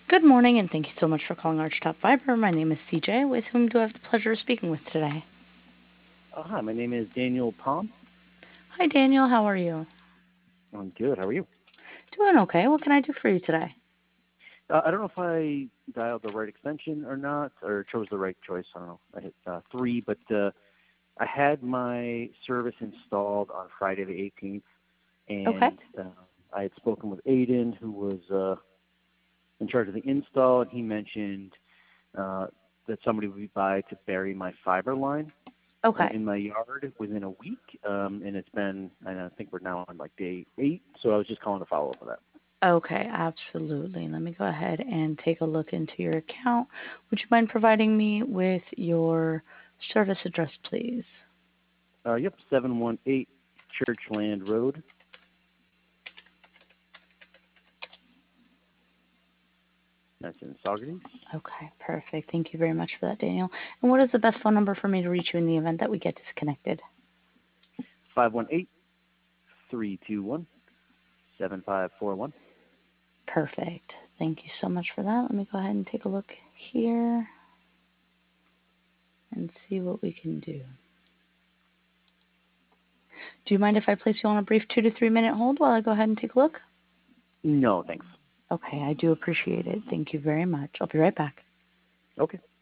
Good morning, and thank you so much for calling Arch Top Fiber. My name is CJ. With whom do I have the pleasure of speaking with today? Hi, my name is Daniel Palm. Hi, Daniel. How are you? I'm good. How are you? Doing okay. What can I do for you today? I don't know if I dialed the right extension or not, or chose the right choice. I don't know. I hit three, but I had my service installed on Friday the 18th, Okay. and I had spoken with Aiden, who was in charge of the install, and he mentioned uh, that somebody would be by to bury my fiber line Okay. in my yard within a week, and it's been, I think we're now on like day 8, so I was just calling to follow up with that. Okay, absolutely. Let me go ahead and take a look into your account. Would you mind providing me with your service address, please? Yep, 718 Churchland Road. That's in Saugerties. Okay, perfect. Thank you very much for that, Daniel. And what is the best phone number for me to reach you in the event that we get disconnected? 518-321-7541. Perfect. Thank you so much for that. Let me go ahead and take a look here and see what we can do. Do you mind if I place you on a brief 2 to 3 minute hold while I go ahead and take a look? No, thanks. Okay, I do appreciate it. Thank you very much. I'll be right back. Okay.